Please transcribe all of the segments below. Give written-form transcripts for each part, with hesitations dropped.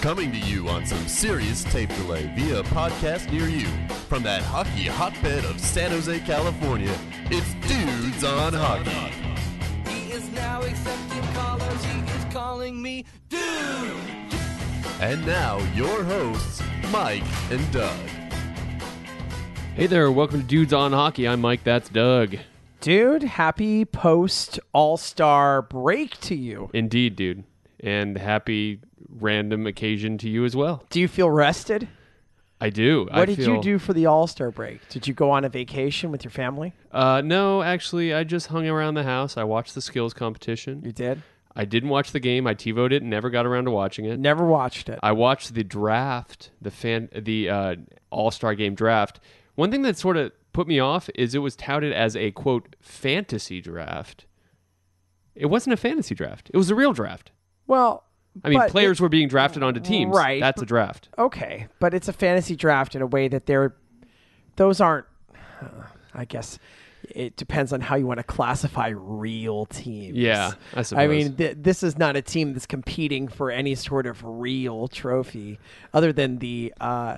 Coming to you on some serious tape delay via a podcast near you. From that hockey hotbed of San Jose, California, it's Dudes on Hockey. He is now accepting callers. He is calling me Dude. And now, your hosts, Mike and Doug. Hey there, welcome to Dudes on Hockey. I'm Mike, that's Doug. Dude, happy post All-Star break to you. Indeed, dude. And happy random occasion to you as well. Do you feel rested? I do. What did you do for the All-Star break? Did you go on a vacation with your family? No, actually, I just hung around the house. I watched the skills competition. You did? I didn't watch the game. I TiVoed it and never got around to watching it. Never watched it. I watched the draft, the All-Star game draft. One thing that sort of put me off is it was touted as a, quote, fantasy draft. It wasn't a fantasy draft. It was a real draft. Well, I mean, players were being drafted onto teams. Right. That's a draft. Okay, but it's a fantasy draft in a way that those aren't, I guess, it depends on how you want to classify real teams. Yeah, I suppose. I mean, this is not a team that's competing for any sort of real trophy other than the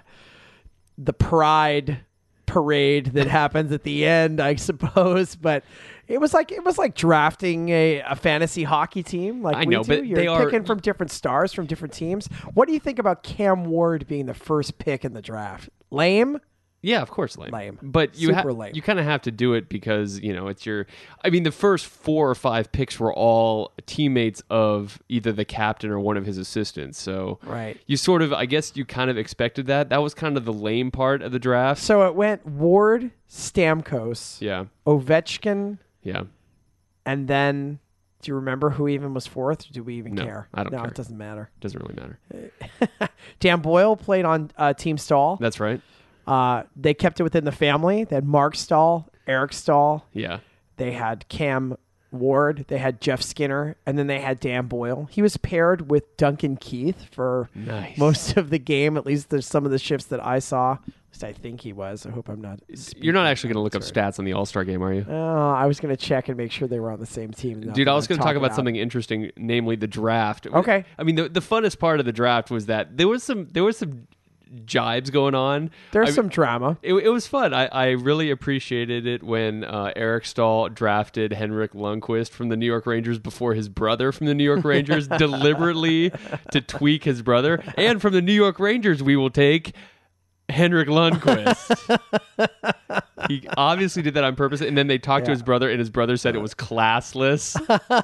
pride parade that happens at the end, I suppose. But it was like drafting a fantasy hockey team. Like I know, we do. but You're picking from different stars from different teams. What do you think about Cam Ward being the first pick in the draft? Lame? Yeah, of course, lame. Lame. But you Super lame. You kind of have to do it because, you know, it's your... I mean, the first 4 or 5 picks were all teammates of either the captain or one of his assistants. So Right. you sort of... I guess you kind of expected that. That was kind of the lame part of the draft. So it went Ward, Stamkos, Yeah. Ovechkin, Yeah. and then... Do you remember who even was fourth? Or do we even No, care? I don't No, care. it doesn't matter. Doesn't really matter. Dan Boyle played on Team Stahl. That's right. They kept it within the family. They had Mark Stahl, Eric Stahl. Yeah. They had Cam Ward. They had Jeff Skinner. And then they had Dan Boyle. He was paired with Duncan Keith for Nice. most of the game. At least there's some of the shifts that I saw. At least I think he was. I hope I'm not. You're not actually going to look up stats on the All-Star game, are you? I was going to check and make sure they were on the same team. Dude, I was going to talk about something interesting, namely the draft. Okay. I mean, the funnest part of the draft was that there was some jibes going on. There's some drama. It was fun. I really appreciated it when Eric Stahl drafted Henrik Lundqvist from the New York Rangers before his brother from the New York Rangers, deliberately to tweak his brother. And from the New York Rangers, we will take Henrik Lundqvist. He obviously did that on purpose, and then they talked to his brother, and his brother said it was classless.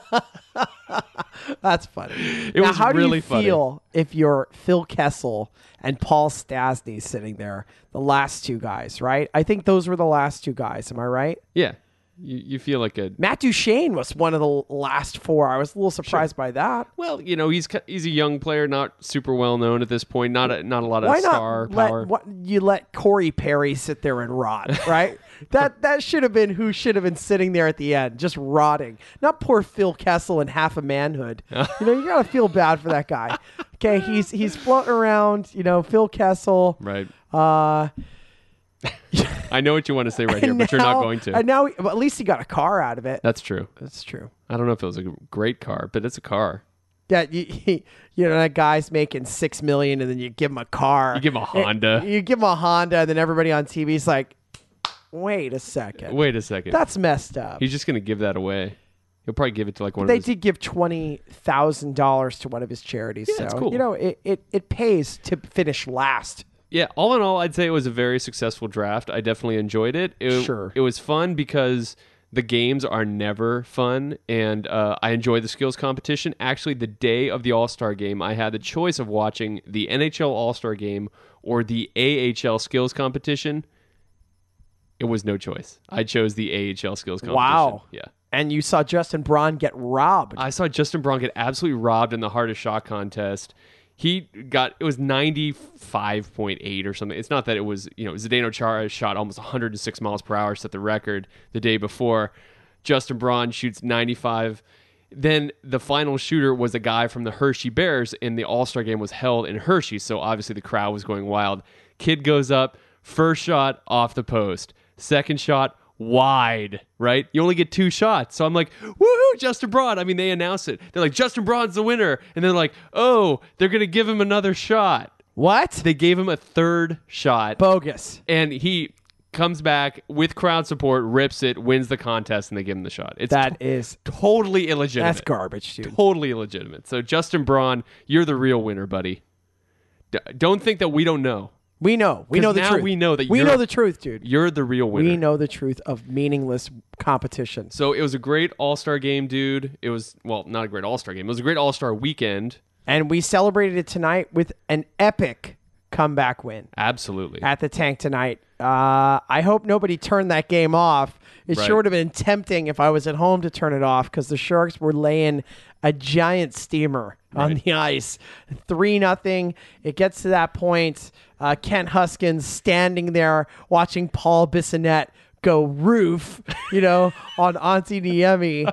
That's funny. It was how really do you funny. feel if you're Phil Kessel and Paul Stastny sitting there, the last two guys, right? I think those were the last two guys. Am I right? Yeah, you feel like a... Matt Duchene was one of the last four. I was a little surprised by that. Well, you know, he's a young player, not super well known at this point, not a lot of Why star not power. let Corey Perry sit there and rot, right? that should have been who should have been sitting there at the end, just rotting. Not poor Phil Kessel and half a manhood. You gotta feel bad for that guy. Okay, he's floating around. You know, Phil Kessel. Right. Uh, I know what you want to say right here, but you're not going to. And now, well, at least he got a car out of it. That's true. That's true. I don't know if it was a great car, but it's a car. Yeah, you know that guy's making $6 million, and then you give him a car. You give him a Honda. You give him a Honda, and then everybody on TV's like, "Wait a second, Wait a second. that's messed up." He's just going to give that away. He'll probably give it to like one They of his... did give $20,000 to one of his charities, Yeah, so that's cool. you know it pays to finish last. Yeah, all in all, I'd say it was a very successful draft. I definitely enjoyed it. Sure. It was fun because the games are never fun, and I enjoyed the skills competition. Actually, the day of the All-Star game, I had the choice of watching the NHL All-Star game or the AHL skills competition. It was no choice. I chose the AHL skills competition. Wow. Yeah. And you saw Justin Braun get robbed. I saw Justin Braun get absolutely robbed in the hardest shot contest. It was 95.8 or something. It's not that it was, you know, Zdeno Chara shot almost 106 miles per hour, set the record the day before. Justin Braun shoots 95. Then the final shooter was a guy from the Hershey Bears, and the All-Star game was held in Hershey, so obviously the crowd was going wild. Kid goes up, first shot off the post. Second shot, wide, right? You only get 2 shots. So I'm like, woohoo, Justin Braun. I mean, they announce it. They're like, Justin Braun's the winner. And they're like, oh, they're going to give him another shot. What? They gave him a 3rd shot. Bogus. And he comes back with crowd support, rips it, wins the contest, and they give him the shot. That is totally illegitimate. That's garbage, dude. Totally illegitimate. So, Justin Braun, you're the real winner, buddy. Don't think that we don't know. We know. We know the now truth. we know that we you're- know the truth, dude. You're the real winner. We know the truth of meaningless competition. So, it was a great All-Star game, dude. It was, well, not a great All-Star game. It was a great All-Star weekend. And we celebrated it tonight with an epic comeback win Absolutely. at the Tank tonight. I hope nobody turned that game off. It Right. sure would have been tempting if I was at home to turn it off because the Sharks were laying a giant steamer on the ice. 3-0. It gets to that point. Kent Huskins standing there watching Paul Bissonnette go roof, on Auntie Niemi.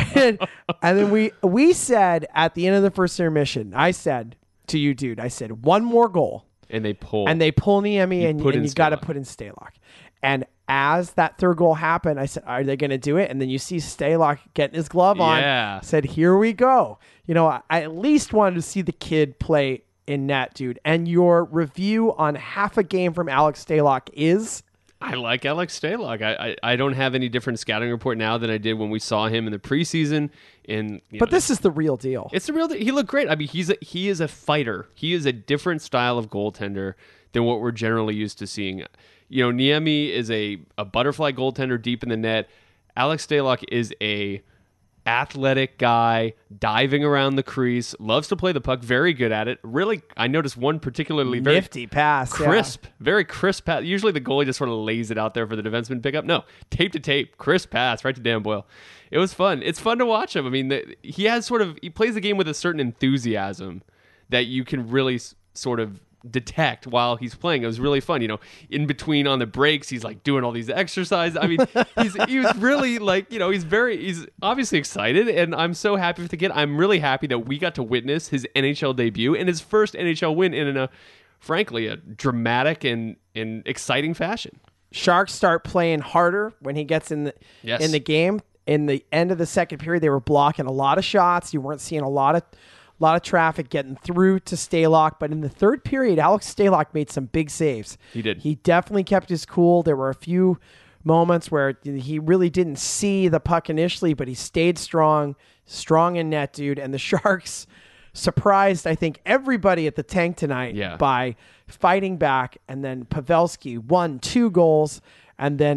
And then we said at the end of the first intermission, I said to you, dude, I said, one more goal. And they pull. And they pull Niemi and put in you got to Stalock. put in Stalock. And as that 3rd goal happened, I said, are they going to do it? And then you see Stalock getting his glove on. Yeah. I said, here we go. I at least wanted to see the kid play in net, dude. And your review on half a game from Alex Stalock is... I like Alex Stalock. I don't have any different scouting report now than I did when we saw him in the preseason. But this is the real deal. It's the real. He looked great. I mean, he is a fighter. He is a different style of goaltender than what we're generally used to seeing. Niemi is a butterfly goaltender deep in the net. Alex Stalock is a athletic guy, diving around the crease, loves to play the puck, very good at it. Really, I noticed one particularly very nifty pass, crisp, very crisp pass. Usually the goalie just sort of lays it out there for the defenseman to pick up. No, tape to tape, crisp pass right to Dan Boyle. It was fun. It's fun to watch him. I mean, he plays the game with a certain enthusiasm that you can really sort of detect while he's playing. It was really fun. In between on the breaks, he's like doing all these exercises. I mean, he was really like, he's obviously excited, and I'm so happy for the kid. I'm really happy that we got to witness his NHL debut and his first NHL win in frankly, a dramatic and exciting fashion. Sharks start playing harder when he gets in the game. In the end of the second period, they were blocking a lot of shots. You weren't seeing a lot of traffic getting through to Stalock. But in the 3rd period, Alex Stalock made some big saves. He did. He definitely kept his cool. There were a few moments where he really didn't see the puck initially, but he stayed strong in net, dude. And the Sharks surprised, I think, everybody at the Tank tonight by fighting back. And then Pavelski won 2 goals. And then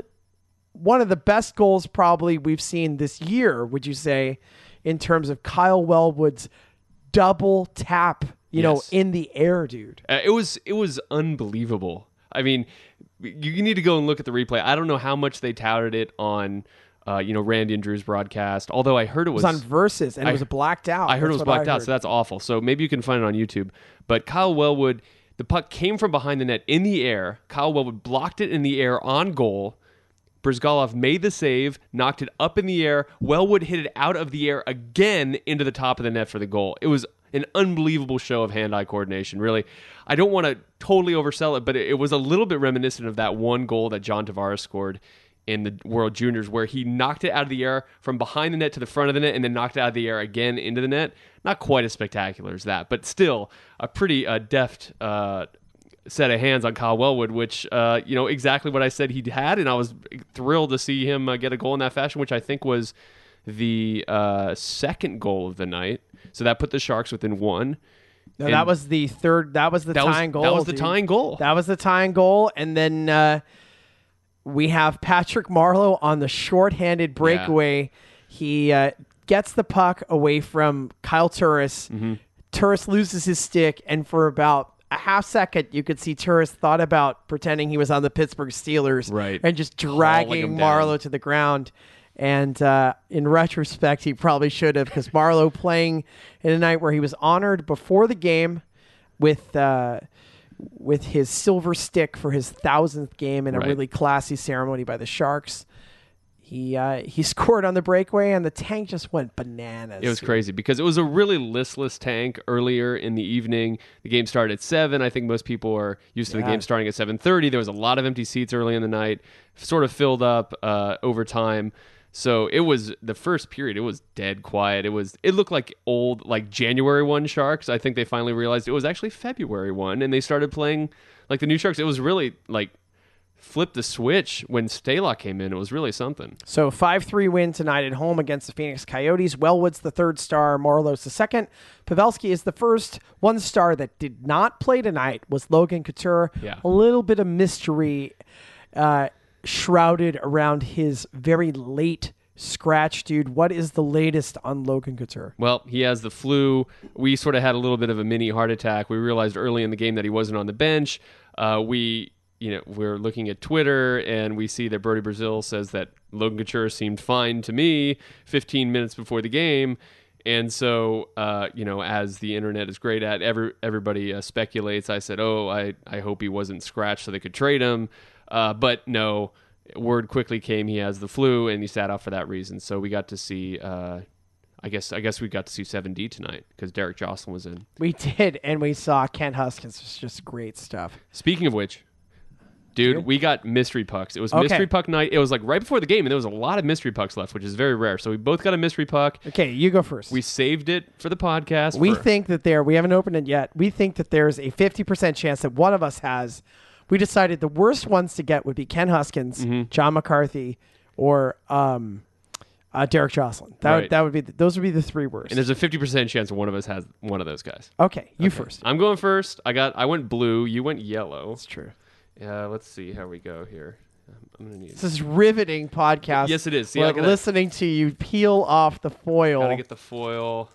one of the best goals probably we've seen this year, would you say, in terms of Kyle Wellwood's double tap, in the air, dude. It was unbelievable. I mean, you need to go and look at the replay. I don't know how much they touted it on, Randy and Drew's broadcast. Although I heard it was on Versus, and it was blacked out. I heard it was blacked out, so that's awful. So maybe you can find it on YouTube. But Kyle Wellwood, the puck came from behind the net in the air. Kyle Wellwood blocked it in the air on goal. Brizgalov made the save, knocked it up in the air. Wellwood hit it out of the air again into the top of the net for the goal. It was an unbelievable show of hand-eye coordination, really. I don't want to totally oversell it, but it was a little bit reminiscent of that one goal that John Tavares scored in the World Juniors, where he knocked it out of the air from behind the net to the front of the net and then knocked it out of the air again into the net. Not quite as spectacular as that, but still a pretty deft set of hands on Kyle Wellwood, which, exactly what I said he had, and I was thrilled to see him get a goal in that fashion, which I think was the 2nd goal of the night. So that put the Sharks within 1. No, that was the third. That was the tying goal. That was the tying goal. That was the tying goal. And then we have Patrick Marleau on the shorthanded breakaway. Yeah. He gets the puck away from Kyle Turris. Mm-hmm. Turris loses his stick, and for about a half second, you could see Turris thought about pretending he was on the Pittsburgh Steelers, right, and just dragging Marleau to the ground. And in retrospect, he probably should have, because Marleau playing in a night where he was honored before the game with his silver stick for his 1,000th game in a really classy ceremony by the Sharks. He scored on the breakaway, and the tank just went bananas. It was crazy because it was a really listless tank earlier in the evening. The game started at 7. I think most people are used to the game starting at 7:30. There was a lot of empty seats early in the night, sort of filled up over time. So it was the first period. It was dead quiet. It looked like old, like January 1 Sharks. I think they finally realized it was actually February 1, and they started playing like the new Sharks. It was really like flip the switch when Stalock came in. It was really something. So 5-3 win tonight at home against the Phoenix Coyotes. Wellwood's the third star. Marlowe's the second. Pavelski is the first. One star that did not play tonight was Logan Couture. Yeah. A little bit of mystery shrouded around his very late scratch, dude. What is the latest on Logan Couture? Well, he has the flu. We sort of had a little bit of a mini heart attack. We realized early in the game that he wasn't on the bench. We're looking at Twitter, and we see that Brody Brazil says that Logan Couture seemed fine to me 15 minutes before the game. And so, as the internet is great at, everybody speculates. I said, I hope he wasn't scratched so they could trade him. But no, word quickly came he has the flu, and he sat out for that reason. So we got to see, I guess we got to see 7D tonight because Derek Jocelyn was in. We did, and we saw Kent Huskins. It was just great stuff. Speaking of which, dude, we got mystery pucks. It was mystery puck night. It was like right before the game, and there was a lot of mystery pucks left, which is very rare. So we both got a mystery puck. Okay, you go first. We saved it for the podcast. We think that we haven't opened it yet. We think that there's a 50% chance that one of us has. We decided the worst ones to get would be Ken Huskins, John McCarthy, or Derek Jocelyn. That would be those would be the three worst. And there's a 50% chance one of us has one of those guys. Okay, you first. I'm going first. I went blue. You went yellow. That's true. Let's see how we go here. I'm gonna need. This is riveting podcast. Yes, it is. See, like listening to you peel off the foil. Gotta get the foil.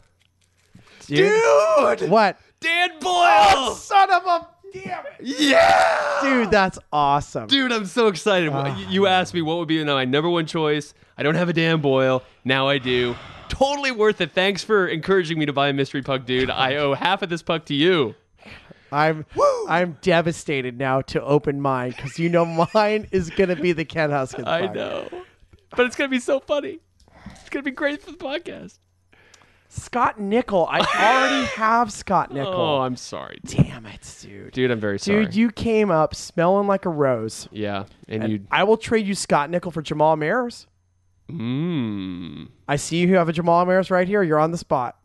Dude! What? Dan Boyle! Oh, son of a damn it! Yeah! Dude, that's awesome. Dude, I'm so excited. You asked me what would be my number one choice. I don't have a Dan Boyle. Now I do. Totally worth it. Thanks for encouraging me to buy a mystery puck, dude. I owe half of this puck to you. I'm devastated now to open mine because mine is gonna be the Ken Huskins. I puck. know, but it's gonna be so funny. It's gonna be great for the podcast. Scott Nickel. I already have Scott Nickel. Oh, I'm sorry. Damn it, dude. Dude, I'm very sorry. Dude, you came up smelling like a rose. Yeah, and I will trade you Scott Nickel for Jamal Mayers. I see you have a Jamal Mayers right here. You're on the spot.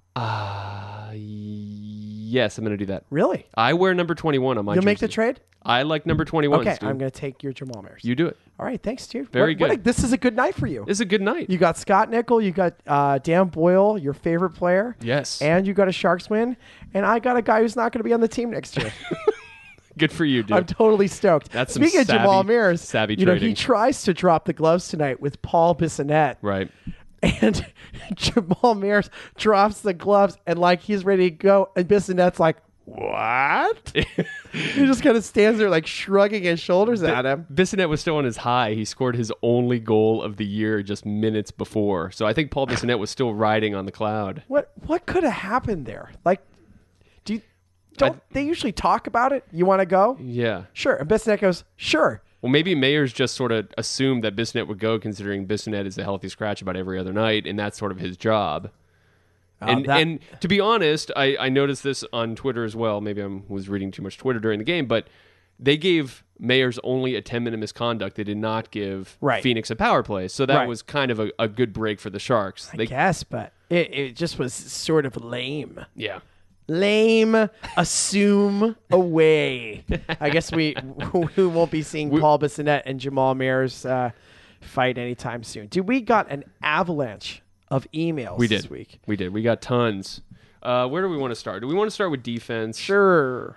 Yes, I'm going to do that. Really? I wear number 21 on my You'll jersey. make the trade? I like number 21. Okay, dude. I'm going to take your Jamal Mayers. You do it. All right, thanks, dude. Very good. This is a good night for you. This is a good night. You got Scott Nickel, you got Dan Boyle, your favorite player. Yes. And you got a Sharks win. And I got a guy who's not going to be on the team next year. Good for you, dude. I'm totally stoked. That's Speaking of Jamal Mayers, savvy he trading. tries to drop the gloves tonight with Paul Bissonnette. Right. And Jamal Mayers drops the gloves and like he's ready to go. And Bissonnette's like, what? He just kind of stands there like shrugging his shoulders at him. Bissonnette was still on his high. He scored his only goal of the year just minutes before. So I think Paul Bissonnette was still riding on the cloud. What could have happened there? Like, don't they usually talk about it? You want to go? Yeah. Sure. And Bissonnette goes, sure. Well, maybe Mayers just sort of assumed that Bissonnette would go, considering Bissonnette is a healthy scratch about every other night, and that's sort of his job. And to be honest, I noticed this on Twitter as well. Maybe I was reading too much Twitter during the game, but they gave Mayers only a 10-minute misconduct. They did not give Phoenix a power play. So that was kind of a good break for the Sharks. I guess, but it just was sort of lame. Yeah. Lame, assume away. I guess we won't be seeing Paul Bissonnette and Jamal Mayers fight anytime soon. Dude, we got an avalanche of emails this week. We did. We got tons. Where do we want to start? Do we want to start with defense? Sure.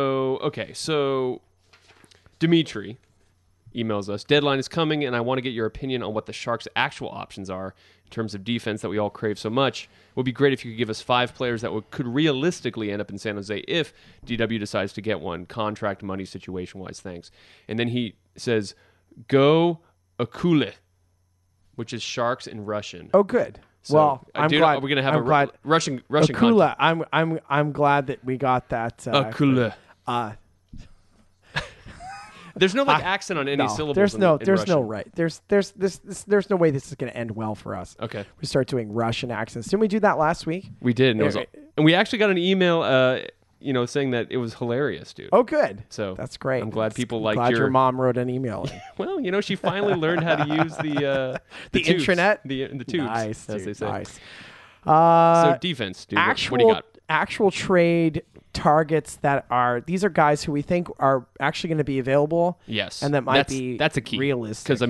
So Dimitri emails us. Deadline is coming, and I want to get your opinion on what the Sharks' actual options are in terms of defense that we all crave so much. It would be great if you could give us 5 players that could realistically end up in San Jose if DW decides to get one, contract, money, situation-wise. Thanks. And then he says, "Go Akule," which is Sharks in Russian. Oh, good. So, well, I'm glad. We're gonna have Russian Akula. content. I'm glad that we got that. Akule. There's no accent on any syllables. There's no Russian. right. There's no way this is going to end well for us. Okay. We start doing Russian accents. Didn't we do that last week? We did, and we actually got an email, saying that it was hilarious, dude. Oh, good. So that's great. I'm glad people like your mom wrote an email. Well, she finally learned how to use the tubes, intranet, the tubes, nice, as dude, they say. Nice. So defense, dude. What do you got? Actual trade targets these are guys who we think are actually going to be available. Yes, and that might be that's a key realistic. Because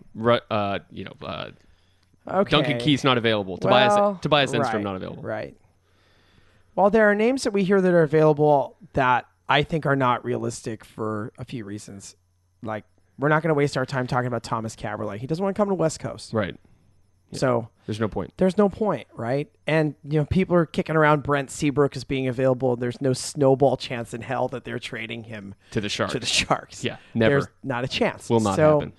okay. Duncan Keith's not available. Tobias Enstrom not available. Right. Well, there are names that we hear that are available that I think are not realistic for a few reasons. Like, we're not going to waste our time talking about Thomas Kaberle. He doesn't want to come to West Coast. Right. Yeah. So there's no point. There's no point, right? And people are kicking around Brent Seabrook as being available. There's no snowball chance in hell that they're trading him to the Sharks. Yeah, never. There's not a chance. Will not happen.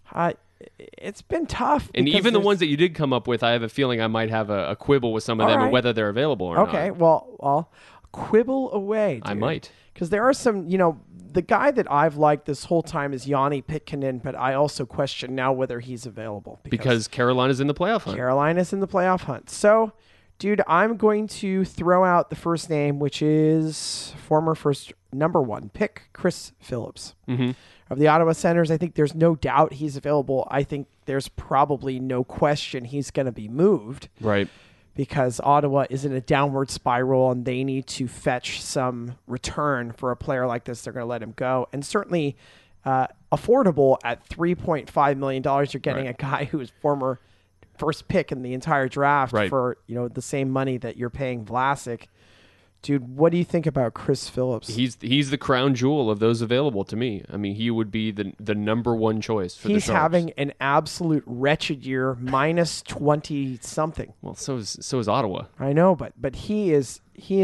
It's been tough. And even the ones that you did come up with, I have a feeling I might have a quibble with some of them and whether they're available or not. Okay, well, quibble away, dude. I might. Because there are some, the guy that I've liked this whole time is Yanni Pitkanen, but I also question now whether he's available. Because Carolina's in the playoff hunt. Carolina's in the playoff hunt. So, dude, I'm going to throw out the first name, which is former first number 1 pick, Chris Phillips. Mm-hmm. Of the Ottawa Senators, I think there's no doubt he's available. I think there's probably no question he's going to be moved. Right. Because Ottawa is in a downward spiral and they need to fetch some return for a player like this. They're going to let him go. And certainly affordable at $3.5 million. You're getting a guy who is former first pick in the entire draft for the same money that you're paying Vlasic. Dude, what do you think about Chris Phillips? He's the crown jewel of those available to me. I mean, he would be the number 1 choice for the Sharks. He's having an absolute wretched year, minus 20 something. Well, so is Ottawa. I know, but he is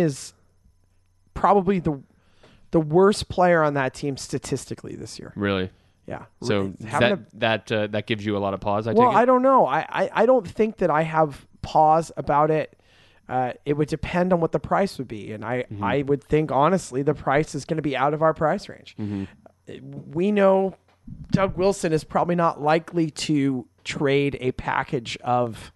probably the worst player on that team statistically this year. Really? Yeah. So that gives you a lot of pause. I don't know. I don't think that I have pause about it. It would depend on what the price would be. And I would think, honestly, the price is going to be out of our price range. Mm-hmm. We know Doug Wilson is probably not likely to trade a package of,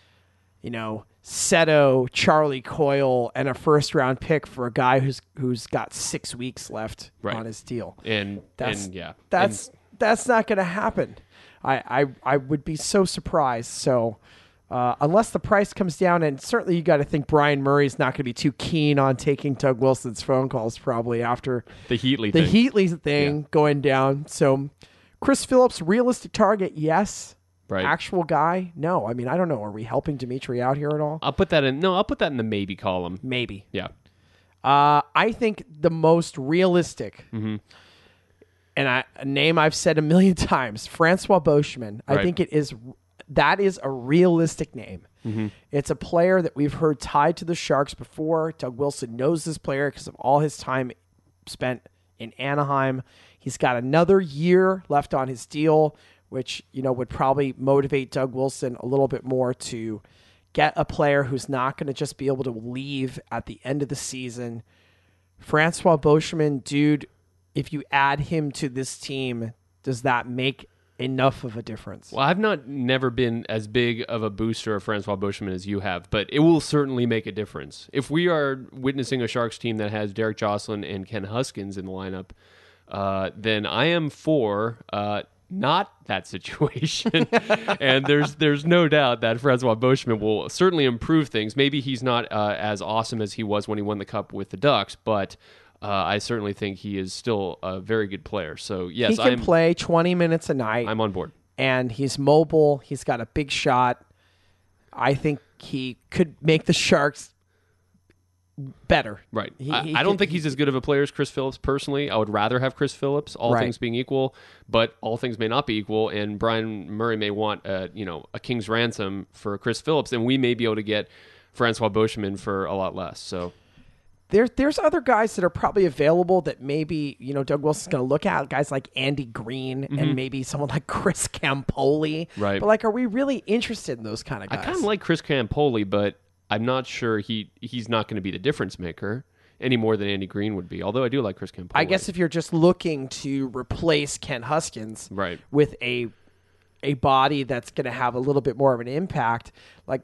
Seto, Charlie Coyle, and a first-round pick for a guy who's got 6 weeks left on his deal. That's not going to happen. I would be so surprised. So... unless the price comes down, and certainly you got to think Brian Murray's not going to be too keen on taking Doug Wilson's phone calls probably after the Heatley thing going down. So Chris Phillips, realistic target, yes. Right. Actual guy, no. I mean, I don't know. Are we helping Dimitri out here at all? I'll put that in the maybe column. Maybe. Yeah. I think the most realistic, and a name I've said a million times, Francois Beauchemin. Right. I think that is a realistic name. Mm-hmm. It's a player that we've heard tied to the Sharks before. Doug Wilson knows this player because of all his time spent in Anaheim. He's got another year left on his deal, which would probably motivate Doug Wilson a little bit more to get a player who's not going to just be able to leave at the end of the season. Francois Beauchemin, dude, if you add him to this team, does that make enough of a difference? Well, I've never been as big of a booster of Francois Beauchemin as you have, but it will certainly make a difference. If we are witnessing a Sharks team that has Derek Jocelyn and Ken Huskins in the lineup, then I am for not that situation. And there's no doubt that Francois Beauchemin will certainly improve things. Maybe he's not as awesome as he was when he won the Cup with the Ducks, but I certainly think he is still a very good player. So, yes, he can play 20 minutes a night. I'm on board. And he's mobile. He's got a big shot. I think he could make the Sharks better. Right. I don't think he's as good of a player as Chris Phillips personally. I would rather have Chris Phillips, all things being equal, but all things may not be equal, and Brian Murray may want a king's ransom for Chris Phillips, and we may be able to get Francois Beauchemin for a lot less. So There's other guys that are probably available that maybe, Doug Wilson's going to look at, guys like Andy Green and maybe someone like Chris Campoli. Right. But, are we really interested in those kind of guys? I kind of like Chris Campoli, but I'm not sure he's not going to be the difference maker. any more than Andy Green would be. Although I do like Chris Campbell. I guess if you're just looking to replace Kent Huskins Right. with a body that's going to have a little bit more of an impact, like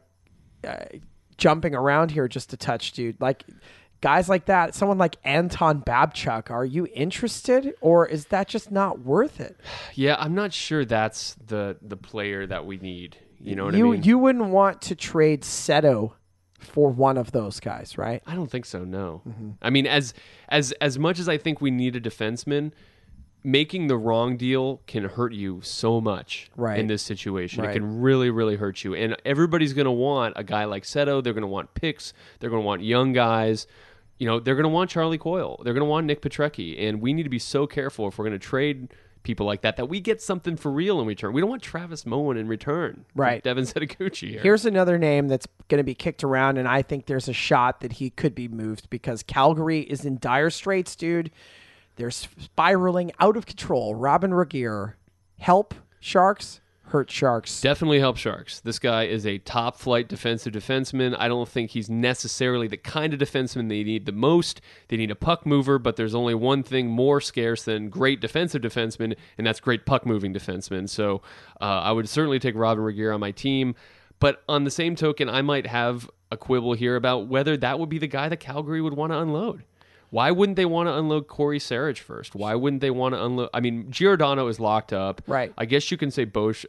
jumping around here just a touch, dude. Like guys like that, someone like Anton Babchuk, are you interested, or is that just not worth it? Yeah, I'm not sure that's the player that we need. You know what I mean? You wouldn't want to trade Seto for one of those guys, right? I don't think so. No. Mm-hmm. I mean, as much as I think we need a defenseman, making the wrong deal can hurt you so much Right. in this situation. Right. It can really, really hurt you. And everybody's going to want a guy like Seto. They're going to want picks. They're going to want young guys. You know, they're going to want Charlie Coyle. They're going to want Nick Petrecki. And we need to be so careful if we're going to trade people like that we get something for real in return. We don't want Travis Moen in return. Right. Devin Setaguchi here. Here's another name that's going to be kicked around, and I think there's a shot that he could be moved because Calgary is in dire straits, dude. They're spiraling out of control. Robin Regehr, help Sharks, hurt Sharks. Definitely help Sharks. This guy is a top-flight defensive defenseman. I don't think he's necessarily the kind of defenseman they need the most. They need a puck mover, but there's only one thing more scarce than great defensive defensemen, and that's great puck-moving defensemen. So I would certainly take Robin Regehr on my team. But on the same token, I might have a quibble here about whether that would be the guy that Calgary would want to unload. Why wouldn't they want to unload Corey Sarich first? Why wouldn't they want to unload? I mean, Giordano is locked up. Right. I guess you can say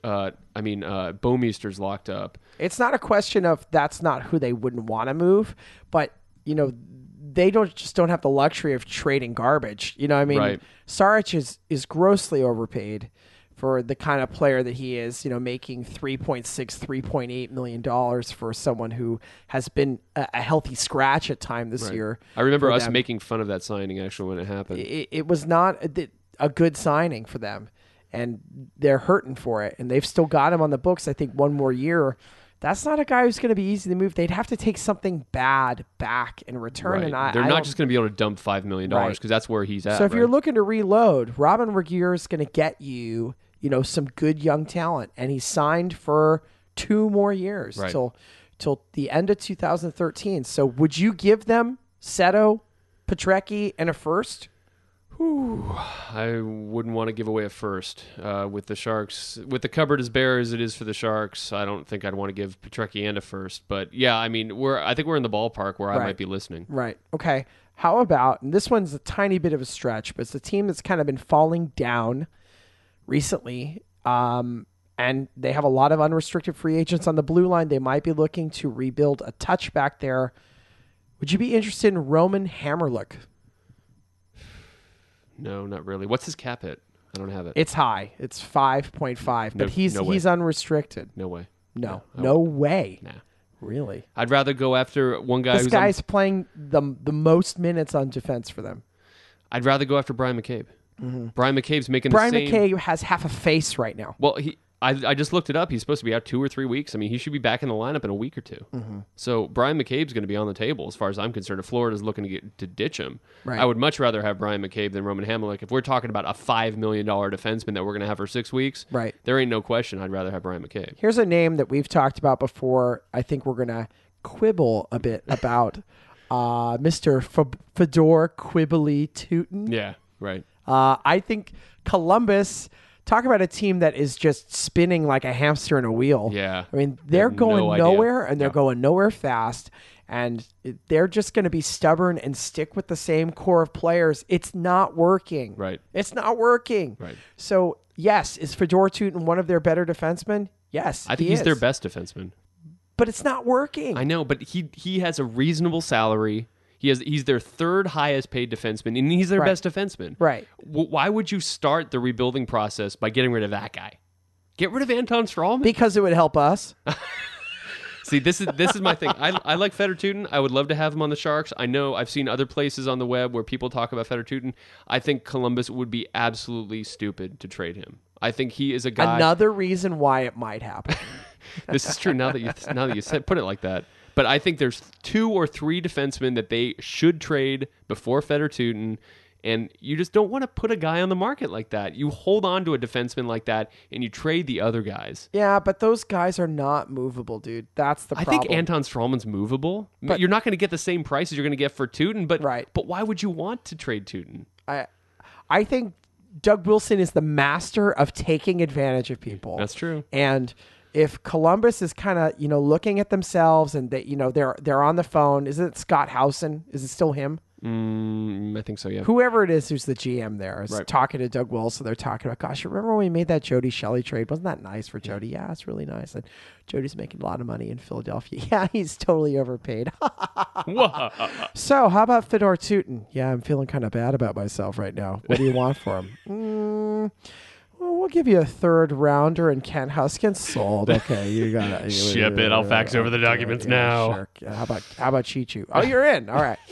Bouwmeester's locked up. It's not a question of that's not who they wouldn't want to move, but, you know, they don't have the luxury of trading garbage. You know what I mean? Right. Sarich is grossly overpaid for the kind of player that he is, you know, making $3.6, $3.8 million for someone who has been a healthy scratch at time this year. I remember for us them. making fun of that signing actually when it happened. It was not a good signing for them, and they're hurting for it, and they've still got him on the books. I think one more year. That's not a guy who's going to be easy to move. They'd have to take something bad back in return, Right. and They're I not don't- just going to be able to dump $5 million because Right. that's where he's at. So if you're right? looking to reload, Robin Regehr is going to get you, you know, some good young talent, and he's signed for 2 more years Right. till the end of 2013. So would you give them Seto, Petrecki, and a first? I wouldn't want to give away a first with the Sharks. With the cupboard as bare as it is for the Sharks, I don't think I'd want to give Petrecki and a first. But yeah, I mean, I think we're in the ballpark where I Right. might be listening. Right. Okay. How about, and this one's a tiny bit of a stretch, but it's a team that's kind of been falling down recently. And they have a lot of unrestricted free agents on the blue line. They might be looking to rebuild a touch back there. Would you be interested in Roman Hammerlick? No, not really. What's his cap hit? I don't have it. It's high. It's 5.5, but No- he's no way. he's unrestricted. No way. No way. Nah. Really? I'd rather go after one guy This who's guy's playing the most minutes on defense for them. I'd rather go after Brian McCabe. Brian McCabe's making Brian the same. McKay has half a face right now. Well, I just looked it up. He's supposed to be out 2 or 3 weeks. I mean, he should be back in the lineup in a week or two. So Brian McCabe's going to be on the table as far as I'm concerned. If Florida's looking to ditch him, Right. I would much rather have Brian McCabe than Roman Hammerlick. If we're talking about a $5 million defenseman that we're going to have for 6 weeks, Right. there ain't no question I'd rather have Brian McCabe. Here's a name that we've talked about before. I think we're going to quibble a bit about Mr. Fedor Quibbly Tootin. Yeah, right. I think Columbus, talk about a team that is just spinning like a hamster in a wheel. Yeah. I mean, they're have going no idea. nowhere, and they're Yeah. going nowhere fast. And they're just going to be stubborn and stick with the same core of players. It's not working. Right. It's not working. Right. So, yes, is Fedor Tootin one of their better defensemen? Yes, I think he he's is. their best defenseman. But it's not working. I know, but he has a reasonable salary. He's their 3rd highest paid defenseman, and he's their Right. best defenseman. Right. Why would you start the rebuilding process by getting rid of that guy? Get rid of Anton Strawman. Because it would help us. See, this is my thing. I like Fedor Tootin. I would love to have him on the Sharks. I know I've seen other places on the web where people talk about Fedor Tootin. I think Columbus would be absolutely stupid to trade him. I think he is a guy. Another reason why it might happen. This is true. Now that you said put it like that. But I think there's 2 or 3 defensemen that they should trade before Fedor Tootin, And you just don't want to put a guy on the market like that. You hold on to a defenseman like that and you trade the other guys. Yeah, but those guys are not movable, dude. That's the problem. I think Anton Strawman's movable. But- you're not going to get the same prices you're going to get for Teuton, but Right. but why would you want to trade Teuton? I think Doug Wilson is the master of taking advantage of people. That's true. And if Columbus is kind of, looking at themselves and they, they're on the phone, is it Scott Howson? Is it still him? I think so, yeah. Whoever it is who's the GM there is Right. talking to Doug Wilson. They're talking about, gosh, remember when we made that Jody Shelley trade? Wasn't that nice for Jody? Yeah, it's really nice. And Jody's making a lot of money in Philadelphia. Yeah, he's totally overpaid. So how about Fedor Teutin? Yeah, I'm feeling kind of bad about myself right now. What do you want for him? Well, we'll give you a third rounder and Kent Huskins. Sold. Okay, you got it. Ship it. I'll fax over the documents now. Sure. Yeah, how about Chichu? Oh, you're in. All right.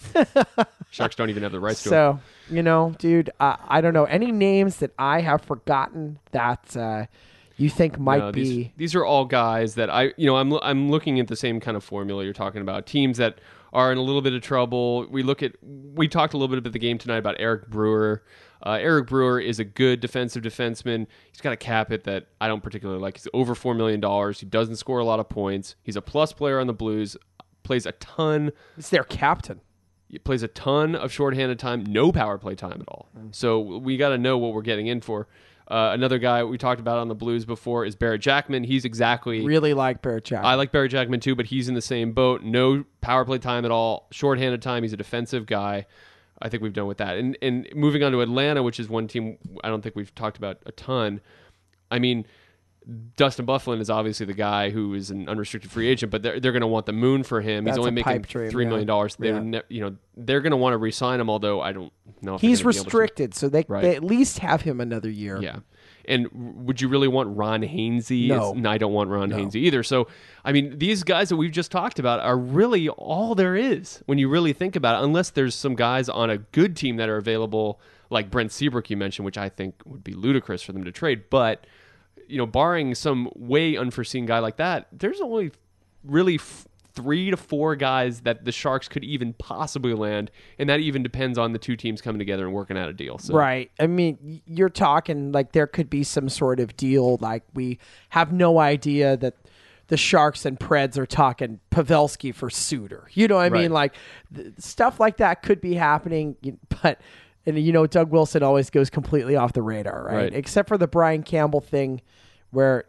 Sharks don't even have the rights to him. So, dude, I don't know any names that I have forgotten that you think might No, be. These are all guys that I'm looking at the same kind of formula you're talking about. Teams that are in a little bit of trouble. We talked a little bit about the game tonight about Eric Brewer. Eric Brewer is a good defensive defenseman. He's got a cap hit that I don't particularly like. He's over $4 million. He doesn't score a lot of points. He's a plus player on the Blues. Plays a ton. It's their captain. He plays a ton of shorthanded time, no power play time at all. So we got to know what we're getting in for. Another guy we talked about on the Blues before is Barrett Jackman. He's exactly... Really like Barrett Jackman. I like Barrett Jackman too, but he's in the same boat. No power play time at all. Shorthanded time. He's a defensive guy. I think we've done with that. And moving on to Atlanta, which is one team I don't think we've talked about a ton. I mean, Dustin Byfuglien is obviously the guy who is an unrestricted free agent, but they're going to want the moon for him. That's He's only a making pipe dream, $3 million. yeah. They're going to want to re-sign him, although I don't know if He's they're gonna be able to. restricted, so they Right. they at least have him another year. Yeah. And would you really want Ron Hainsey? No. I don't want Ron Hainsey either. So, I mean, these guys that we've just talked about are really all there is when you really think about it, unless there's some guys on a good team that are available, like Brent Seabrook you mentioned, which I think would be ludicrous for them to trade. But, barring some way unforeseen guy like that, there's only really 3 to 4 guys that the Sharks could even possibly land, and that even depends on the two teams coming together and working out a deal. So. Right. I mean, you're talking like there could be some sort of deal. Like we have no idea that the Sharks and Preds are talking Pavelski for Suter. You know what I mean? Right. Like stuff like that could be happening, but Doug Wilson always goes completely off the radar, right? Except for the Brian Campbell thing where,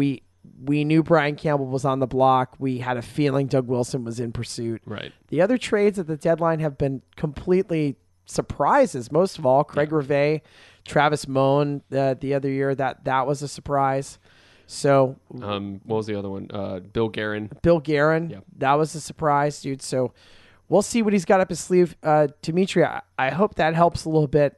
we knew Brian Campbell was on the block. We had a feeling Doug Wilson was in pursuit. Right. The other trades at the deadline have been completely surprises. Most of all, Craig Rivet, Travis Moan the other year, that was a surprise. So What was the other one? Bill Guerin. Bill Guerin, Yeah. that was a surprise, dude. So we'll see what he's got up his sleeve. Dimitri, I hope that helps a little bit.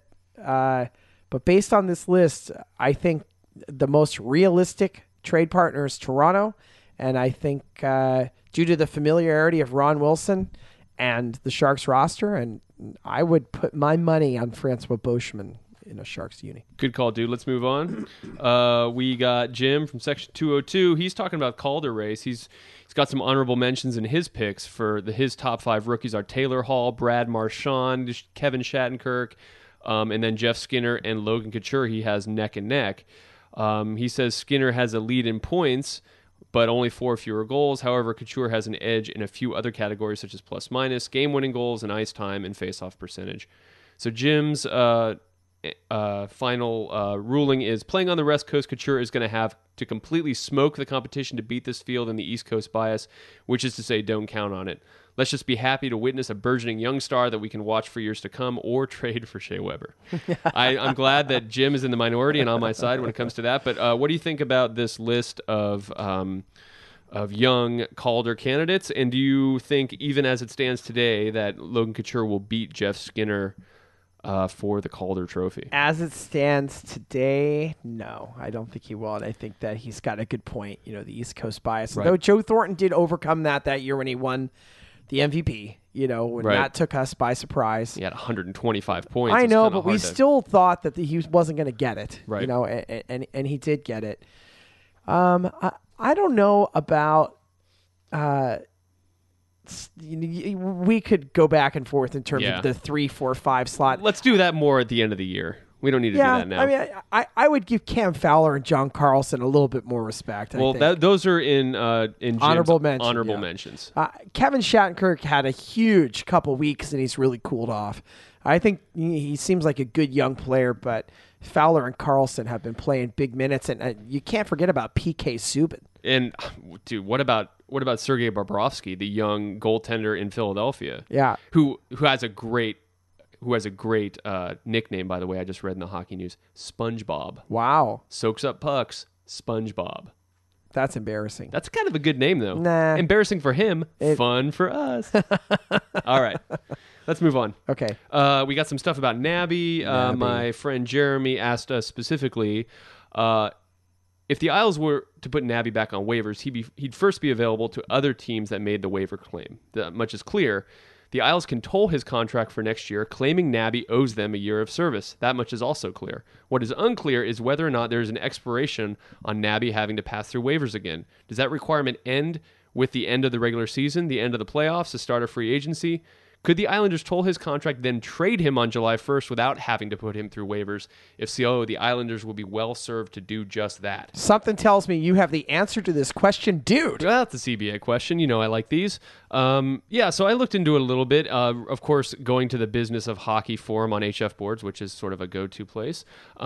But based on this list, I think the most realistic trade partner is Toronto. And I think due to the familiarity of Ron Wilson and the Sharks roster, and I would put my money on Francois Beauchemin in a Sharks uni. Good call, dude. Let's move on. We got Jim from Section 202. He's talking about Calder race. He's got some honorable mentions in his picks for his top 5 rookies are Taylor Hall, Brad Marchand, Kevin Shattenkirk, and then Jeff Skinner and Logan Couture. He has neck and neck. He says Skinner has a lead in points, but only 4 fewer goals. However, Couture has an edge in a few other categories such as plus-minus, game-winning goals, and ice time, and face-off percentage. So Jim's final ruling is playing on the West Coast, Couture is going to have to completely smoke the competition to beat this field in the East Coast bias, which is to say don't count on it. Let's just be happy to witness a burgeoning young star that we can watch for years to come or trade for Shea Weber. I'm glad that Jim is in the minority and on my side when it comes to that. But what do you think about this list of young Calder candidates? And do you think, even as it stands today, that Logan Couture will beat Jeff Skinner for the Calder Trophy? As it stands today, no, I don't think he will. And I think that he's got a good point, the East Coast bias. Right. Though Joe Thornton did overcome that year when he won the MVP, when Right. that took us by surprise. He had 125 points. I It's know, kinda but we hard to- still thought that he wasn't going to get it, Right. and he did get it. I don't know about we could go back and forth in terms Yeah. of the 3, 4, 5 slot. Let's do that more at the end of the year. We don't need to do that now. I mean, I would give Cam Fowler and John Carlson a little bit more respect. I think. Those are in Jim's Honorable mention, honorable yeah. mentions. Kevin Shattenkirk had a huge couple weeks, and he's really cooled off. I think he seems like a good young player, but Fowler and Carlson have been playing big minutes, and you can't forget about PK Subban. And dude, what about Sergei Bobrovsky, the young goaltender in Philadelphia? Yeah. who has a great nickname, by the way. I just read in the Hockey News. SpongeBob. Wow, Soaks up pucks. SpongeBob. that's embarrassing. That's kind of a good name, though. Nah. Embarrassing for him, fun for us. All right, let's move on. Okay. We got some stuff about Nabby. My friend Jeremy asked us specifically if the Isles were to put Nabby back on waivers, he'd first be available to other teams that made the waiver claim. That much is clear. The Isles can toll his contract for next year, claiming Nabby owes them a year of service. That much is also clear. What is unclear is whether or not there is an expiration on Nabby having to pass through waivers again. Does that requirement end with the end of the regular season, the end of the playoffs, the start of free agency? Could the Islanders toll his contract, then trade him on July 1st without having to put him through waivers? If so, the Islanders will be well served to do just that. Something tells me you have the answer to this question, dude. Well, that's a CBA question. You know I like these. So I looked into it a little bit. Of course, going to the Business of Hockey forum on HF Boards, which is sort of a go-to place.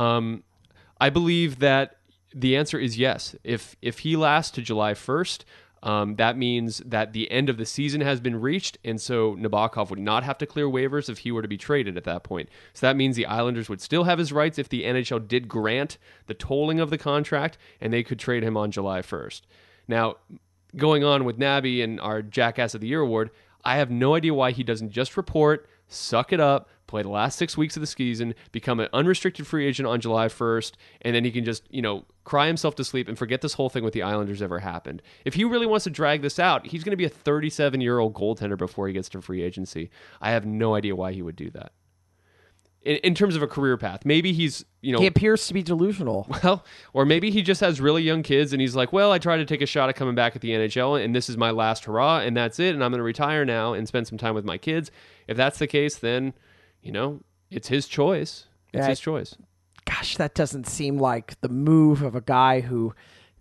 I believe that the answer is yes. If he lasts to July 1st, that means that the end of the season has been reached, and so Nabokov would not have to clear waivers if he were to be traded at that point. So that means the Islanders would still have his rights if the NHL did grant the tolling of the contract, and they could trade him on July 1st. Now, going on with Nabby and our Jackass of the Year award, I have no idea why he doesn't just report, suck it up, play the last 6 weeks of the season, become an unrestricted free agent on July 1st, and then he can just, cry himself to sleep and forget this whole thing with the Islanders ever happened. If he really wants to drag this out, he's going to be a 37-year-old goaltender before he gets to free agency. I have no idea why he would do that. In terms of a career path, maybe he's, He appears to be delusional. well, or maybe he just has really young kids and he's like, well, I tried to take a shot at coming back at the NHL and this is my last hurrah and that's it and I'm going to retire now and spend some time with my kids. If that's the case, then, it's his choice. It's his choice. Gosh, that doesn't seem like the move of a guy who,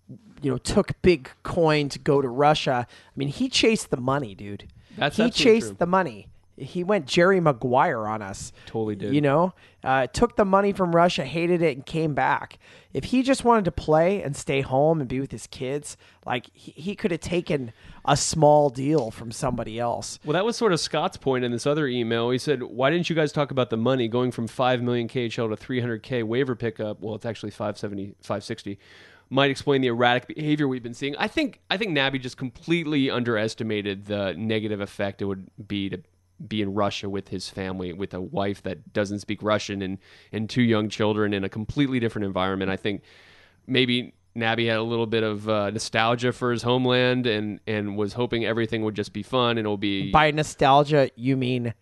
took big coin to go to Russia. I mean, he chased the money, dude. That's he absolutely chased true. the money. He went Jerry Maguire on us. Totally did. Took the money from Russia, hated it, and came back. If he just wanted to play and stay home and be with his kids, like he could have taken a small deal from somebody else. Well, that was sort of Scott's point in this other email. He said, why didn't you guys talk about the money going from $5 million KHL to $300K waiver pickup? Well, it's actually $570, $560. Might explain the erratic behavior we've been seeing. I think Nabby just completely underestimated the negative effect it would be to be in Russia with his family, with a wife that doesn't speak Russian and 2 young children in a completely different environment. I think maybe Nabby had a little bit of nostalgia for his homeland and was hoping everything would just be fun and it'll be... By nostalgia, you mean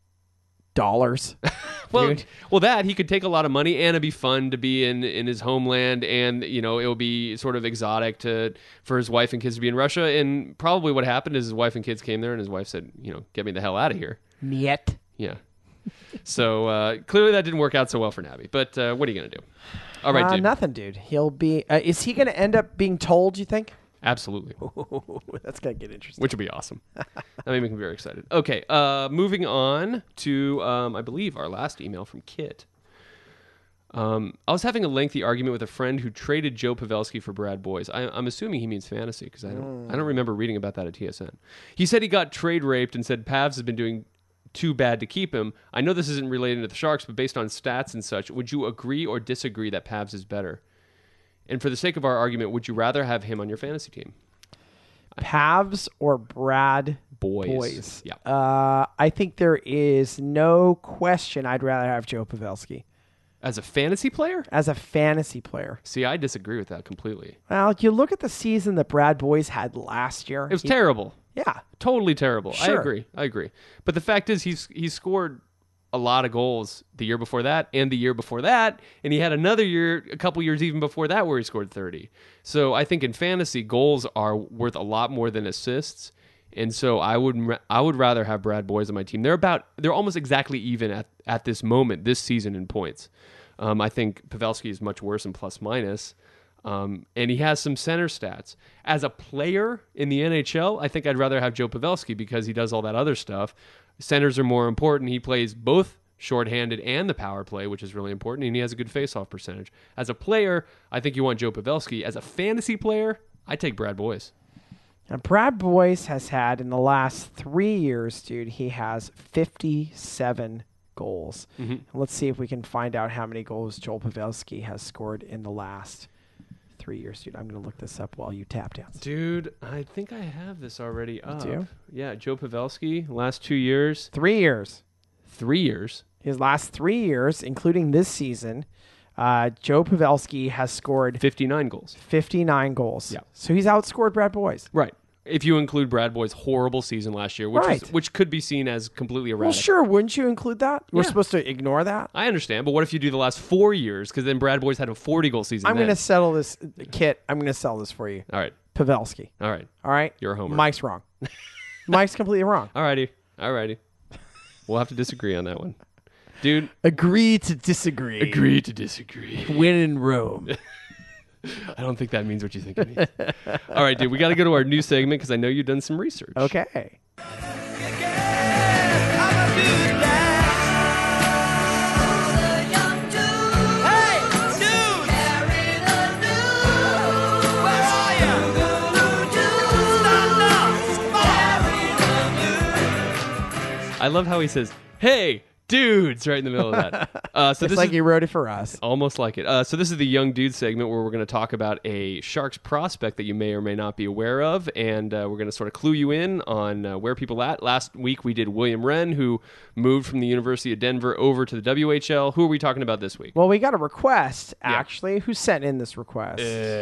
dollars? Well, that he could take a lot of money and it'd be fun to be in his homeland and it'll be sort of exotic for his wife and kids to be in Russia. And probably what happened is his wife and kids came there and his wife said, get me the hell out of here. Niet. Yeah. So clearly that didn't work out so well for Nabby. But what are you gonna do? All right, dude. Nothing, dude. He'll be. Is he going to end up being told? You think? Absolutely. That's gonna get interesting. Which would be awesome. That made me very excited. Okay, moving on to, I believe, our last email from Kit. I was having a lengthy argument with a friend who traded Joe Pavelski for Brad Boyes. I'm assuming he means fantasy because I don't remember reading about that at TSN. He said he got trade raped and said Pavs has been doing too bad to keep him. I know this isn't related to the Sharks, but based on stats and such, would you agree or disagree that Pavs is better? And for the sake of our argument, would you rather have him on your fantasy team? Pavs or Brad Boyes. Yeah. I think there is no question I'd rather have Joe Pavelski. As a fantasy player? As a fantasy player. See, I disagree with that completely. Well, you look at the season that Brad Boyes had last year. It was terrible. Yeah. Totally terrible. Sure. I agree. But the fact is he's scored a lot of goals the year before that and the year before that, and he had another year, a couple years even before that, where he scored 30. So I think in fantasy, goals are worth a lot more than assists, And so I would rather have Brad Boyes on my team. They're almost exactly even at this moment this season in points. I think Pavelski is much worse in plus minus. And he has some center stats. As a player in the NHL, I think I'd rather have Joe Pavelski because he does all that other stuff. Centers are more important. He plays both shorthanded and the power play, which is really important, and he has a good face-off percentage. As a player, I think you want Joe Pavelski. As a fantasy player, I take Brad Boyes. Now, Brad Boyes has had, in the last 3 years, dude, he has 57 goals. Mm-hmm. Let's see if we can find out how many goals Joel Pavelski has scored in the last 3 years, dude. I'm going to look this up while you tap dance. Dude, I think I have this already up. do? Yeah, Joe Pavelski, last 2 years. 3 years. 3 years. His last 3 years, including this season, Joe Pavelski has scored 59 goals. 59 goals. Yeah. So he's outscored Brad Boyes. Right. If you include Brad Boyes' horrible season last year, which could be seen as completely erratic. Well, sure. Wouldn't you include that? We're Yeah. supposed to ignore that? I understand, but what if you do the last 4 years? Because then Brad Boyes had a 40-goal season. I'm then. going to settle this, Kit. I'm going to sell this for you. All right. Pavelski. All right. All right? You're a homer. Mike's wrong. Mike's completely wrong. All righty. We'll have to disagree on that one. Dude. Agree to disagree. Agree to disagree. Win in Rome. I don't think that means what you think it means. All right, dude. We got to go to our new segment because I know you've done some research. Okay. I love how he says, "Hey, dudes," right in the middle of that. So It's this like is you wrote it for us. almost like it. So this is the Young Dude segment where we're going to talk about a Sharks prospect that you may or may not be aware of, and we're going to sort of clue you in on where people at. Last week we did William Wren, who moved from the University of Denver over to the WHL. Who are we talking about this week? Well, we got a request, actually. Who sent in this request?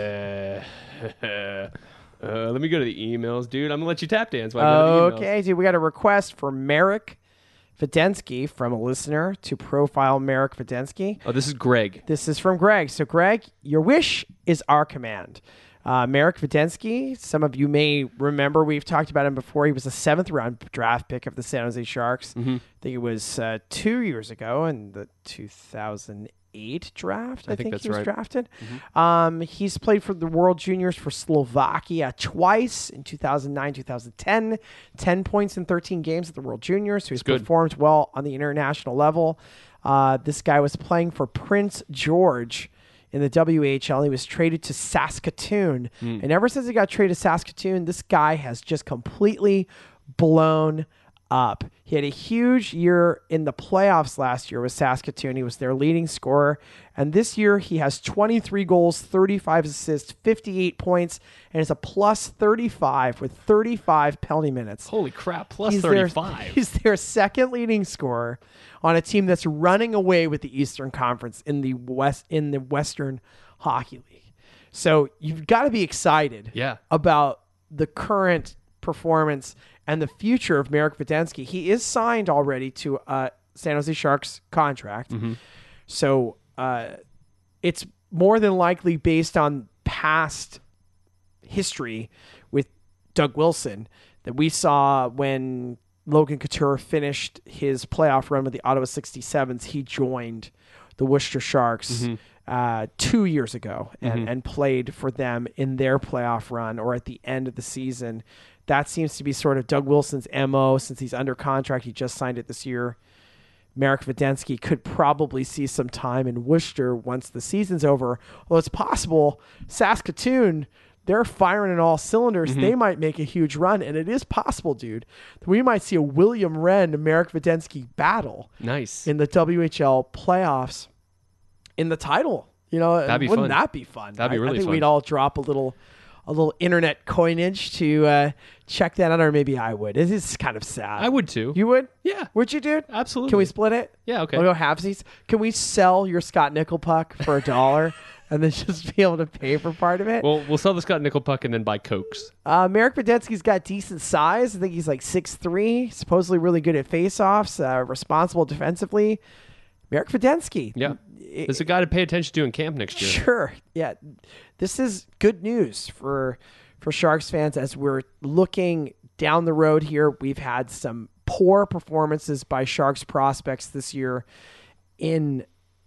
Let me go to the emails, dude. I'm going to let you tap dance while I go to the emails. Okay, dude. We got a request for Merrick Vidensky from a listener to profile Merrick Vidensky. Oh, this is Greg. This is from Greg. So, Greg, your wish is our command. Merrick Vidensky, some of you may remember, we've talked about him before. He was a 7th-round draft pick of the San Jose Sharks. I think it was 2 years ago in the 2008 draft. I think that's he was right. drafted. He's played for the World Juniors for Slovakia twice in 2009, 2010. 10 points in 13 games at the World Juniors. So he's good. performed well on the international level. This guy was playing for Prince George in the WHL. He was traded to Saskatoon. And ever since he got traded to Saskatoon, this guy has just completely blown up. He had a huge year in the playoffs last year with Saskatoon. He was their leading scorer. And this year he has 23 goals, 35 assists, 58 points, and is a plus 35 with 35 penalty minutes. Holy crap, plus He's 35. He's their second leading scorer on a team that's running away with the Eastern Conference in the Western Hockey League. So you've got to be excited about the current performance and the future of Merrick Vidensky. He is signed already to a San Jose Sharks contract. So it's more than likely based on past history with Doug Wilson that we saw when Logan Couture finished his playoff run with the Ottawa 67s. He joined the Worcester Sharks 2 years ago and played for them in their playoff run or at the end of the season. That seems to be sort of Doug Wilson's MO since he's under contract. He just signed it this year. Merrick Vidensky could probably see some time in Worcester once the season's over. Although it's possible Saskatoon, they're firing in all cylinders. They might make a huge run, and it is possible, dude, that we might see a William Wren, Merrick Vidensky battle Nice. in the WHL playoffs in the title. You know, That'd be wouldn't fun. that be fun? That'd be really I think fun. we'd all drop a little internet coinage to check that out, or maybe I would. It is kind of sad. I would too. You would? Yeah. Would you, dude? Absolutely. Can we split it? Yeah, okay. We'll go halvesies. Can we sell your Scott Nickel puck for $1 and then just be able to pay for part of it? Well, we'll sell the Scott Nickel puck and then buy Cokes. Merrick Vidensky's got decent size. I think he's like 6'3", supposedly really good at faceoffs, responsible defensively. Merrick Vidensky. Yeah. There's a guy to pay attention to in camp next year. Sure. Yeah. This is good news for Sharks fans as we're looking down the road here, we've had some poor performances by Sharks prospects this year in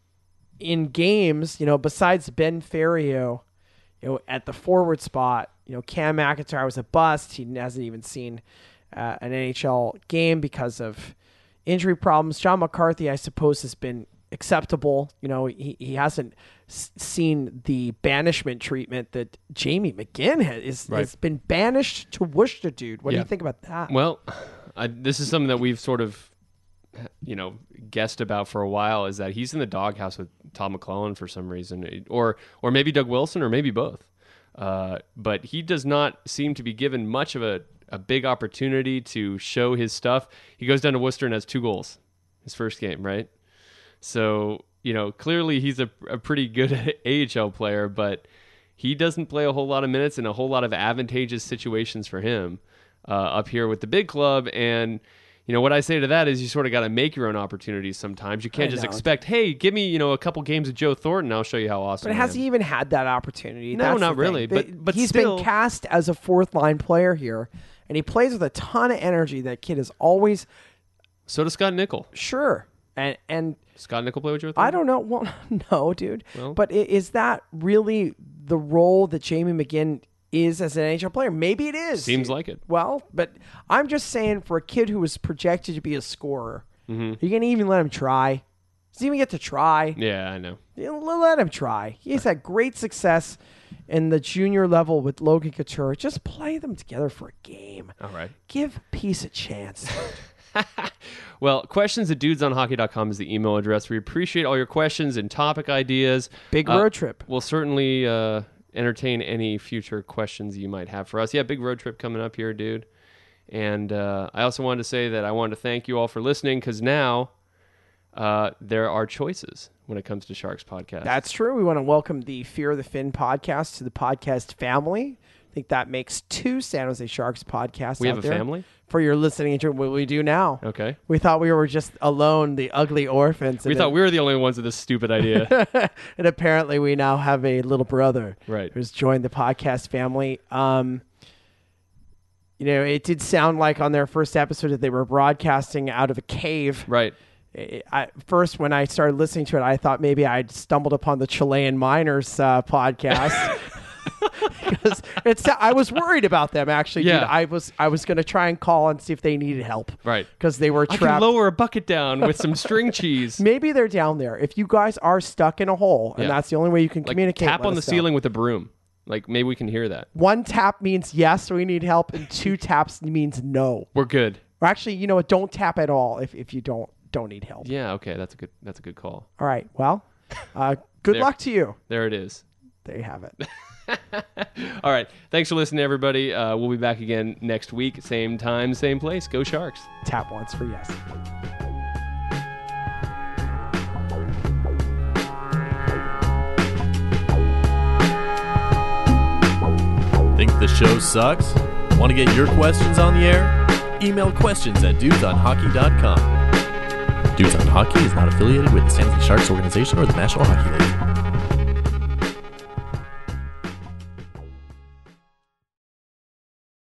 games, besides Ben Ferrio, at the forward spot. Cam McIntyre was a bust. He hasn't even seen an NHL game because of injury problems. John McCarthy, I suppose, has been acceptable. He hasn't seen the banishment treatment that Jamie McGinn has been banished to Worcester, dude. What do you think about that? Well, this is something that we've sort of, guessed about for a while, is that he's in the doghouse with Todd McClellan for some reason, or maybe Doug Wilson, or maybe both. But he does not seem to be given much of a big opportunity to show his stuff. He goes down to Worcester and has 2 goals his first game, right? So, clearly he's a pretty good AHL player, but he doesn't play a whole lot of minutes in a whole lot of advantageous situations for him up here with the big club. And, what I say to that is you sort of got to make your own opportunities sometimes. You can't just expect, hey, give me, a couple games of Joe Thornton, I'll show you how awesome But has he even had that opportunity? No, That's not the really. thing. But he's still, been cast as a 4th-line player here, and he plays with a ton of energy. That kid is always... So does Scott Nickel. Sure. And Scott Nickel play with Joe Thornton? I don't know. Well, no, dude. Well, but is that really the role that Jamie McGinn is as an NHL player? Maybe it is. Seems like it. Well, but I'm just saying, for a kid who was projected to be a scorer, Mm-hmm. you can even let him try. Does he even get to try? Yeah, I know. Let him try. He's had great success in the junior level with Logan Couture. Just play them together for a game. All right. Give Peace a chance. Well, questions@dudesonhockey.com is the email address. We appreciate all your questions and topic ideas. Big road trip. We'll certainly entertain any future questions you might have for us. Yeah, big road trip coming up here, dude. And I also wanted to say that I wanted to thank you all for listening, because now there are choices when it comes to Sharks podcast. That's true. We want to welcome the Fear of the Fin podcast to the podcast family. I think that makes 2 San Jose Sharks podcasts. We have out a there family? For your listening to what we do now. Okay. We thought we were just alone, the ugly orphans. We thought we were the only ones with this stupid idea. And apparently we now have a little brother who's joined the podcast family. It did sound like on their first episode that they were broadcasting out of a cave. Right. First, when I started listening to it, I thought maybe I'd stumbled upon the Chilean Miners podcast. Because I was worried about them, actually. Yeah. Dude. I was going to try and call and see if they needed help. Right. Because they were trapped. I can lower a bucket down with some string cheese. Maybe they're down there. If you guys are stuck in a hole, and that's the only way you can communicate. Tap on the ceiling with a broom. Maybe we can hear that. 1 tap means yes, we need help, and 2 taps means no. We're good. Or actually, you know what? Don't tap at all if you don't need help. Yeah, okay. That's a good call. All right. Well, good luck to you. There it is. There you have it. All right. Thanks for listening, everybody. We'll be back again next week. Same time, same place. Go Sharks. Tap once for yes. Think the show sucks? Want to get your questions on the air? Email questions@dudesonhockey.com. Dudes on Hockey is not affiliated with the San Jose Sharks organization or the National Hockey League.